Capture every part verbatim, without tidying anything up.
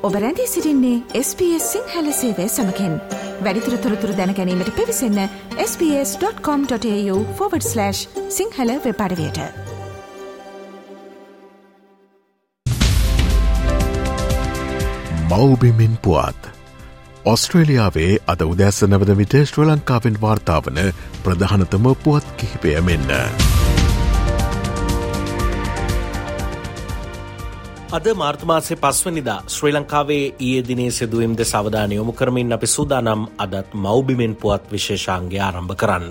ඔබ රැඳී සිටින්නේ එස් බී එස් සිංහල සේවය සමගින්. වැඩිදුර තොරතුරු දැන ගැනීමට පිවිසන්න S B S dot com dot AU forward slash Sinhala web අඩවියට. මව්බිමින් පුවත්. ඔස්ට්‍රේලියාවේ අද උදැස්ස නැවත විට ශ්‍රී ලංකාවෙන් වාර්තා වන ප්‍රධානතම පුවත් කිහිපය මෙන්න. අද මාර්තු මාසේ පස්වනිදා ශ්‍රී ලංකාවේ ඊයේ දිනේ සිදුවීම් දෙස අවධානය යොමු කරමින් අපි සූදානම් අදත් මව්බිමෙන් පුවත් විශේෂාංගය ආරම්භ කරන්න.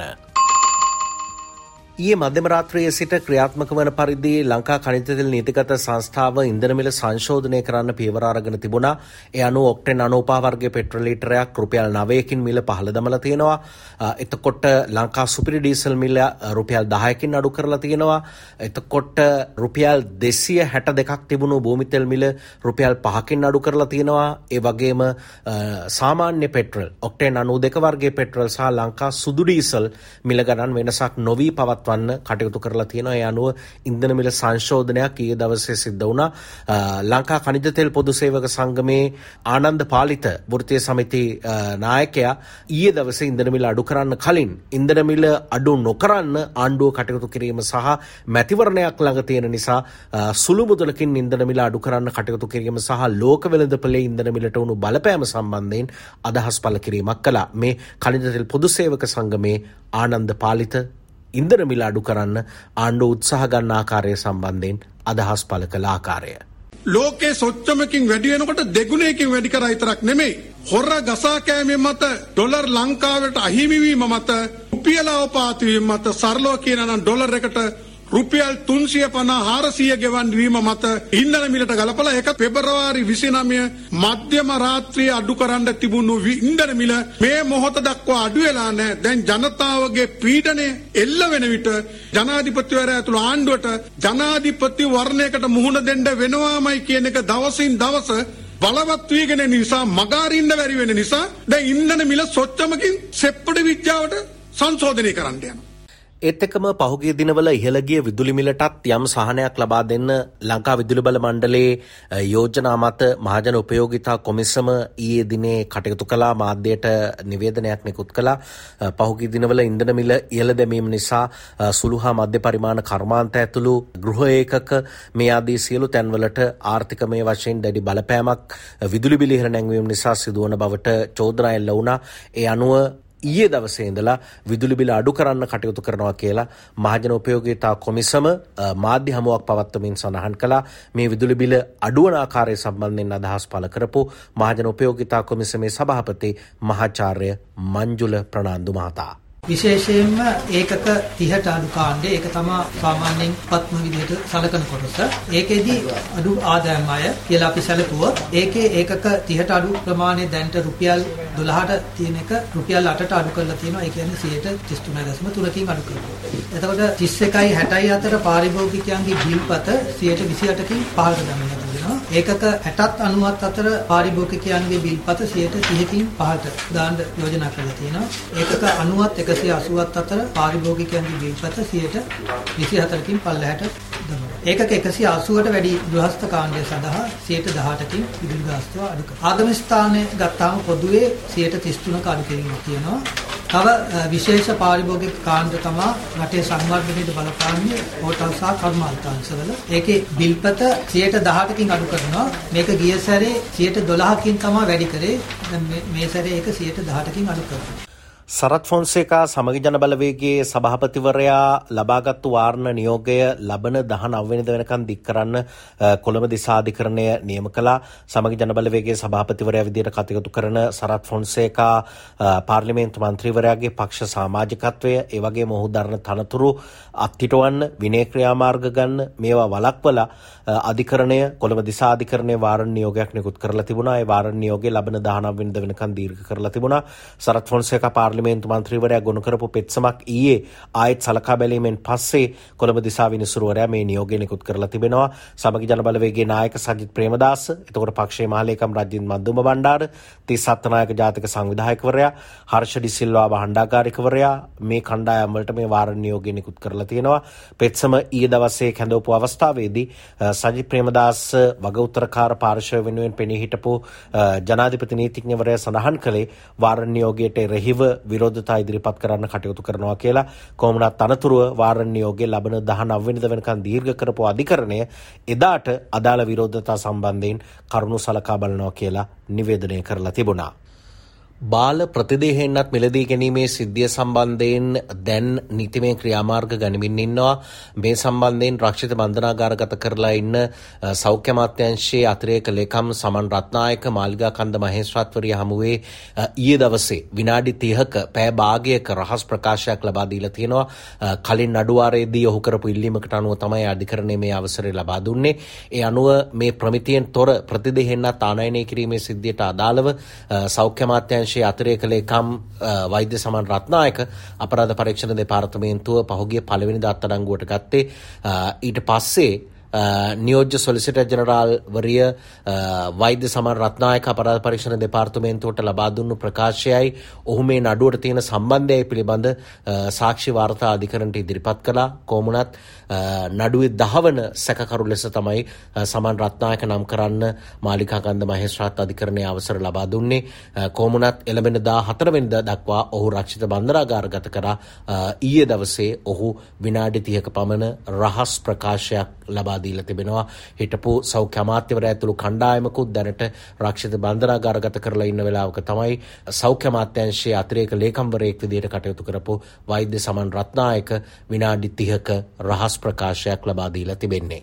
ඊයේ මධ්‍යම රාත්‍රියේ සිට ක්‍රියාත්මක වන පරිදි ලංකා ඛනිජ තෙල් නීතිගත සංස්ථාව ඉන්ධන මිල සංශෝධනය කරන්න පියවර අරගෙන තිබුණා. ඒ අනුව ඔක්ටේන් අනූපහ වර්ගයේ පෙට්‍රල් ලීටරයක් රුපියල් නවයකින් මිල පහළ දමලා තියෙනවා. එතකොට ලංකා සුපිරි ඩීසල් මිල රුපියල් දහයකින් අඩු කරලා තියෙනවා. එතකොට රුපියල් දෙසිය හැට දෙකක් තිබුණු භූමි තෙල් මිල රුපියල් පහකින් අඩු කරලා තියෙනවා. ඒ වගේම සාමාන්‍ය පෙට්‍රල් ඔක්ටේන් අනූ දෙක වර්ගයේ පෙට්‍රල් සහ ලංකා සුදු ඩීසල් මිල ගණන් වෙනසක් නොවී පවත් වන්න කටයුතු කරලා තියෙනවා. ඒ අනුව ඉන්ධන මිල සංශෝධනයක් ඊයේ දවසේ සිද්ධ වුණා. ලංකා ඛනිජ තෙල් පොදු සේවක සංගමේ ආනන්ද පාලිත වෘත්තීය සමිති නායකයා ඊයේ දවසේ ඉන්ධන මිල අඩු කරන්න කලින් ඉන්ධන මිල අඩු නොකරන්න ආණ්ඩුව කටයුතු කිරීම සහ මැතිවරණයක් ළඟ තියෙන නිසා සුළු මුදලකින් ඉන්ධන මිල අඩු කරන්න කටයුතු කිරීම සහ ලෝක වෙළඳපොලේ ඉන්ධන මිලට වුණු බලපෑම සම්බන්ධයෙන් අදහස් පළ කිරීමක් කළා. මේ ඛනිජ තෙල් පොදු සේවක සංගමේ ආනන්ද පාලිත ඉන්ධන මිල අඩු කරන්න ආණ්ඩුව උත්සාහ ගන්න ආකාරය සම්බන්ධයෙන් අදහස් පළ කළ ආකාරය. ලෝකේ සොච්චමකින් වැඩි වෙනකොට දෙගුණයකින් වැඩි කරා විතරක් නෙමෙයි. හොර ගසා කෑමෙන් මත ඩොලර් ලංකාවට අහිමි වීම මත රුපියල අවපාත වීම මත සරලව කියනනම් ඩොලර් එකට රුපියල් තුන්සිය පනහ හාරසිය ගෙවන් වීම මත ඉන්ධන මිලට ගලපලා ඒක පෙබරවාරි විසිනවය මධ්‍යම රාත්‍රියේ අඩු කරන්න තිබුණු ඉන්ධන මිල මේ මොහොත දක්වා අඩු වෙලා නැහැ. දැන් ජනතාවගේ පීඩනය එල්ල වෙන විට ජනාධිපතිවරයා ඇතුළු ආණ්ඩුවට ජනාධිපති වර්ණයකට මුහුණ දෙන්න වෙනවාමයි කියන එක දවසින් දවස බලවත් වීගෙන නිසා මගාරින්න බැරි වෙන නිසා දැන් ඉන්ධන මිල සොච්චමකින් සෙප්පඩ විද්‍යාවට සංශෝධනය කරන්න යනවා. ඒත් එක්කම පහුගිය දිනවල ඉහළ ගිය විදුලි මිලටත් යම් සහනයක් ලබා දෙන්න ලංකා විදුලි බල මණ්ඩලයේ යෝජනා මත මහජන උපයෝගිතා කොමිසම ඊයේ දිනේ කටයුතු කළා. මාධ්‍යයට නිවේදනයක් නිකුත් කළා. පහුගිය දිනවල ඉන්ධන මිල ඉහළ දැමීම නිසා සුළු හා මධ්‍ය පරිමාණ කර්මාන්ත ඇතුළු ගෘහ ඒකක මේ ආදී සියලු තැන්වලට ආර්ථිකමය වශයෙන් දැඩි බලපෑමක් විදුලි බිල ඉහළ නැංවීම නිසා සිදුවන බවට චෝදනා එල්ල වුණා. ඒ අනුව ඊයේ දවසේ ඉඳලා විදුලි බිල අඩු කරන්න කටයුතු කරනවා කියලා මහජන උපයෝගීතා කොමිසම මාධ්‍ය හමුවක් පවත්වමින් සඳහන් කළා. මේ විදුලි බිල අඩුවන ආකාරය සම්බන්ධයෙන් අදහස් පළ කරපු මහජන උපයෝගීතා කොමිසමේ සභාපති මහාචාර්ය මංජුල ප්‍රනාන්දු මහතා විශේෂයෙන්ම ඒකක තිහට අඩු කාණ්ඩේ ඒක තමයි සාමාන්‍යයෙන් පත්ම විදිහට සලකන කොටස. ඒකෙදි අඩු ආදායම් අය කියලා අපි සැලකුවොත් ඒකේ ඒකක තිහට අඩු ප්‍රමාණය දැන්ට රුපියල් දොළහට තියෙන එක රුපියල් අටට අඩු කරලා තියෙනවා. ඒ කියන්නේ සියයට තිස් තුනයි දශම තුනකින් අඩු කරනවා. එතකොට තිස් එකයි හැටයි අතර පාරිභෝගිකයන්ගේ බිල්පත සියයට විසි අටකින් පහළට දැමෙනවා. ඒකක හැටත් අනූවත් අතර පාරිභෝගිකයන්ගේ බිල්පත සියයට තිහකින් පහළට දාන්න යෝජනා කරලා තියෙනවා. ඒකක අනූවත් එකසිය අසූවත් අතර පාරිභෝගිකයන්ගේ බිල්පත සියයට විසි හතරකින් පල්ලෙහාට දමනවා. ඒකක එකසිය අසූවට වැඩි ගෘහස්ත කාණ්ඩය සඳහා සියයට දහඅටකින් විදුලි ගාස්තුව අඩු කරනවා. ආගම ස්ථානයේ ගත්තාම පොදුවේ සියයට තිස් තුනක අඩු කිරීමක් තියෙනවා. තව විශේෂ පාරිභෝගික කාණ්ඩ තමයි රටේ සංවර්ධනයට බලපාන්නේ හෝටල් සහ කර්මාන්තාංශවල. ඒකේ බිල්පත සියයට දහඅටකින් අඩු කරනවා. මේක ගිය සැරේ සියයට දොළහකින් තමයි වැඩි කරේ. දැන් මේ සැරේ ඒක සියයට දහඅටකින් අඩු කරනවා. සරත් ෆොන්සේකා සමගි ජන බලවේගයේ සභාපතිවරයා ලබාගත්තු වාරණ නියෝගය ලබන දහනව වෙනිදා වෙනකන් දික් කරන්න කොළඹ දිසාධිකරණය නියම කළා. සමගි ජන බලවේගයේ සභාපතිවරයා විදිහට කටයුතු කරන සරත් ෆොන්සේකා පාර්ලිමේන්තු මන්ත්‍රීවරයාගේ පක්ෂ සමාජිකත්වය ඒ වගේම ඔහු දරන තනතුරු අත්හිටවන්න විනය ක්‍රියාමාර්ග ගන්න මේවා වළක්වලා අධිකරණය කොළඹ දිසාධිකරණයේ වාරණ නියෝගයක් නිකුත් කරලා තිබුණා. ඒ වාරණ නියෝගය ලබන දහනව වෙනිදා වෙනකන් දීර්ඝ කරලා තිබුණා. සරත් ෆොන්සේකා පාර්ලිමේන්තු මන්ත්‍රීවරයා ගොනු කරපු පෙත්සමක් ඊයේ ආයෙත් සලකා බැලීමෙන් පස්සේ කොළඹ දිසා විනිසුරුවරයා මේ නියෝගය නිකුත් කරලා තිබෙනවා. සමගි ජන බලවේගයේ නායක සජිත් ප්‍රේමදාස, එතකොට පක්ෂයේ මහලේකම් රජිත් මන්දුම බණ්ඩාර, තිස් අත්තනායක ජාතික සංවිධායකවරයා, හර්ෂ ඩි සිල්වා භාණ්ඩාගාරිකවරයා මේ කණ්ඩායම් වලට මේ වාරණ නියෝගය නිකුත් කරලා තියෙනවා. පෙත්සම ඊයේ දවසේ කැඳවපු අවස්ථාවේදී සජිත් ප්‍රේමදාස වග උත්තරකාර පාර්ශවය වෙනුවෙන් පෙනී හිටපු ජනාධිපති නීතිඥවරයා සඳහන් කළේ වාරණ නියෝගයට එරෙහිව විරෝධතා ඉදිරිපත් කරන්න කටයුතු කරනවා කියලා. කොහොමවත් අනතුරුව වාරණ නියෝගය ලබන දහනව වෙනිදා වෙනකන් දීර්ඝ කරපු අධිකරණය එදාට අදාළ විරෝධතා සම්බන්ධයෙන් කරුණු සලකා බලනවා කියලා නිවේදනය කරලා තිබුණා. බාල ප්‍රතිදේහයෙන්වත් මිලදී ගැනීමේ සිද්ධිය සම්බන්ධයෙන් දැන් නීතිමය ක්‍රියාමාර්ග ගනිමින් ඉන්නවා. මේ සම්බන්ධයෙන් රක්ෂිත බන්ධනාගාරගත කරලා ඉන්න සෞඛ්‍ය අමාත්‍යාංශයේ අතිරේක ලේකම් සමන් රත්නායක මාලිගා කන්ද මහේස්ත්‍රාත්වරිය හමුවේ ඊයේ දවසේ විනාඩි තිහක පැය භාගයක රහස් ප්‍රකාශයක් ලබා දීලා තියෙනවා. කලින් නඩුවාරයේදී ඔහු කරපු ඉල්ලීමකට අනුව තමයි අධිකරණය මේ අවසරය ලබා දුන්නේ. ඒ අනුව මේ ප්‍රමිතියෙන් තොර ප්‍රතිදේහයෙන්වත් ආනයනය කිරීමේ සිද්ධියට අදාළව සෞඛ්‍ය අමාත්‍යාංශ අතිරේක ලේකම් වෛද්‍ය සමන් රත්නායක අපරාධ පරීක්ෂණ දෙපාර්තමේන්තුව පහුගිය පළවෙනිදා අත්අඩංගුවට ගත්තේ. ඊට පස්සේ නියෝජ්‍ය සොලිසිටර් ජෙනරාල් වරිය වෛද්‍ය සමන් රත්නායක අපරාධ පරීක්ෂණ දෙපාර්තමේන්තුවට ලබා දුන්නු ප්‍රකාශයයි ඔහු මේ නඩුවට තියෙන සම්බන්ධයයි පිළිබඳ සාක්ෂි වාර්තා අධිකරණයට ඉදිරිපත් කළා. කොමුණත් නඩුවේ දහවන සැකකරු ලෙස තමයි සමන් රත්නායක නම් කරන්න මාලිකා කන්ද මහේස්ත්‍රාත් අධිකරණයේ අවසර ලබා දුන්නේ. කොමුණත් එළඹෙන දාහතර වෙනිදා දක්වා ඔහු රක්ෂිත බන්ධනාගාරගත කරා. ඊයේ දවසේ ඔහු විනාඩි තිහක පමණ රහස් ප්‍රකාශයක් ලබා දීලා තිබෙනවා. හිටපු සෞඛ්‍ය අමාත්‍යවරයා ඇතුළු කණ්ඩායමකුත් දැනට රක්ෂිත බන්ධනාගාරගත කරලා ඉන්න වෙලාවක තමයි සෞඛ්‍ය අමාත්‍යාංශයේ අතිරේක ලේකම්වරයෙක් විදිහට කටයුතු කරපු වෛද්‍ය සමන් රත්නායක විනාඩි තිහක රහස් ප්‍රකාශයක් ලබා දීලා තිබෙන්නේ.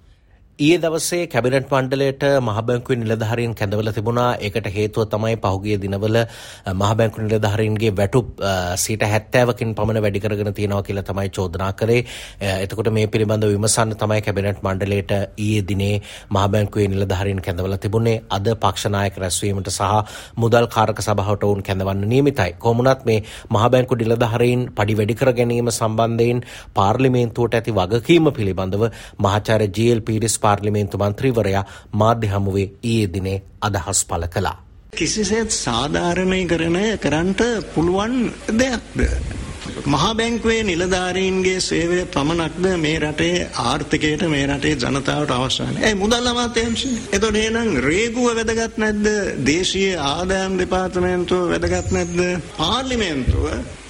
ඊයේ දවසේ කැබිනට් මණ්ඩලයට මහ බැංකුවේ නිලධාරීන් කැඳවලා තිබුණා. ඒකට හේතුව තමයි පහුගිය දිනවල මහ බැංකු නිලධාරීන්ගේ වැටුප් සියයට හැත්තෑවකින් පමණ වැඩි කරගෙන තියෙනවා කියලා තමයි චෝදනා කරේ. එතකොට මේ පිළිබඳව විමසන්න තමයි කැබිනට් මණ්ඩලයට ඊයේ දිනේ මහ බැංකුවේ නිලධාරීන් කැඳවලා තිබුණේ. අද පක්ෂ නායක රැස්වීමට සහ මුදල් කාරක සභාවට වුන් කැඳවන්න නියමිතයි. කොමුණත් මේ මහ බැංකු නිලධාරීන් පඩි වැඩි කර ගැනීම සම්බන්ධයෙන් පාර්ලිමේන්තුවට ඇති වගකීම පිළිබඳව මහාචාර්ය ජී.එල්. පීරිස් පාර්ලිමේන්තු මන්ත්‍රීවරයා මාධ්‍ය හමුවේ ඊයේ දිනේ අදහස් පළ කළා. කිසිසේත් සාධාරණීකරණය කරන්නට පුළුවන් දෙයක්ද? මහා බැංකුවේ නිලධාරීන්ගේ සේවය පමණක්ද මේ රටේ ආර්ථිකයට, මේ රටේ ජනතාවට අවශ්‍ය නැහැ? ඒ මුදල් අමාත්‍යාංශය. එතකොට එහෙනම් රේගුව වැදගත් නැද්ද? දේශීය ආදායම් දෙපාර්තමේන්තුව වැදගත් නැද්ද? පාර්ලිමේන්තුව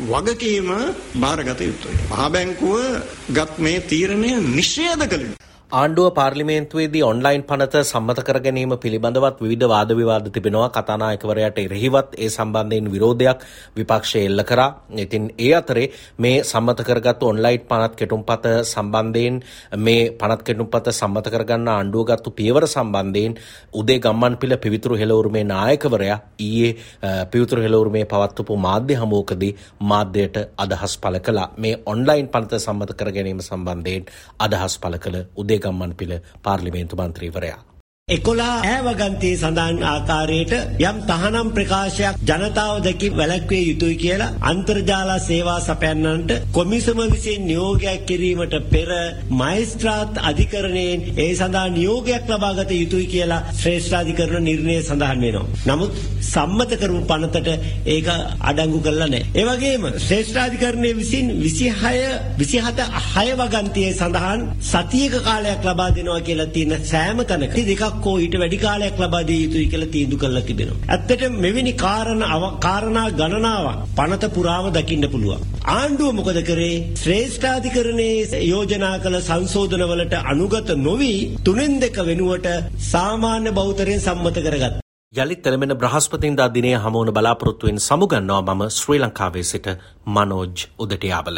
වගකීම බාරගත යුතුයි. මහා බැංකුව ගත් මේ තීරණය නිෂේධ කළ යුතුයි. ආණ්ඩුව පාර්ලිමේන්තුවේදී ඔන්ලයින් පනත සම්මත කර ගැනීම පිළිබඳවත් විවිධ වාද විවාද තිබෙනවා. කතානායකවරයාට එරෙහිවත් ඒ සම්බන්ධයෙන් විරෝධයක් විපක්ෂය එල්ල කරා. ඉතින් ඒ අතරේ මේ සම්මත කරගත්තු ඔන්ලයින් පනත් කෙටුම්පත සම්බන්ධයෙන් මේ පනත් කෙටුම්පත සම්මත කරගන්න ආණ්ඩුව ගත්තු පියවර සම්බන්ධයෙන් උදේ ගම්මන්පිල පිවිතුරු හෙළවුරුමේ නායකවරයා ඊයේ පිවිතුරු හෙළවුරුමේ පවත්වපු මාධ්‍ය හමුවකදී මාධ්‍යයට අදහස් පළ කළා. මේ ඔන්ලයින් පනත සම්මත කර ගැනීම සම්බන්ධයෙන් අදහස් පළ කළ උදේ ගම්මන්පිල පාර්ලිමේන්තු මන්ත්‍රීවරයා එකොළහ ඈවගන්තියේ සඳහන් ආකාරයට යම් තහනම් ප්‍රකාශයක් ජනතාව දැකී වැළැක්විය යුතුයි කියලා අන්තර්ජාල සේවා සපයන්නන්ට කොමිසම විසින් නියෝගයක් කිරීමට පෙර මහේස්ත්‍රාත් අධිකරණයෙන් ඒ සඳහා නියෝගයක් ලබාගත යුතුයි කියලා ශ්‍රේෂ්ඨාධිකරණ නිර්ණය සඳහන් වෙනවා. නමුත් සම්මත කරපු පනතට ඒක අඩංගු කරලා නැහැ. ඒ වගේම ශ්‍රේෂ්ඨාධිකරණයේ විසින් විසිහය විසිහත හය වගන්තියේ සඳහන් සතියක කාලයක් ලබා දෙනවා කියලා තියෙන සෑම තැනක දෙකක් කෝ ඊට වැඩි කාලයක් ලබා දිය යුතුයි කියලා තීන්දුව කරලා තිබෙනවා. ඇත්තටම මෙවැනි කාරණා කාරණා ගණනාවක් පනත පුරාම දකින්න පුළුවන්. ආණ්ඩුව මොකද කරේ? ශ්‍රේෂ්ඨාධිකරණයේ යෝජනා කළ සංශෝධනවලට අනුගත නොවි තුනෙන් දෙක වෙනුවට සාමාන්‍ය බහුතරයෙන් සම්මත කරගත්තා. යළිත් එළඹෙන බ්‍රහස්පතින්දා දිනය හමුවන බලාපොරොත්තුවෙන් සමුගන්නවා මම ශ්‍රී ලංකාවේ සිට මනෝජ් උදටියාවල.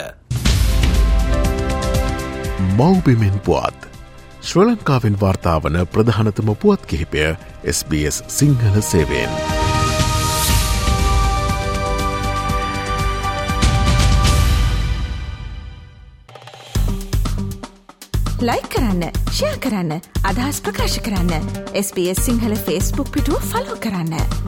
මෞබිමෙන් පුවත් ශ්‍රී ලංකාවෙන් වාර්තාවන ප්‍රධානතම පුවත් කිහිපය එස් බී එස් සිංහල සේවයෙන්. ලයික් කරන්න, ෂෙයා කරන්න, අදහස් ප්‍රකාශ කරන්න. S B S Sinhala Facebook පිටුව ෆලෝ කරන්න.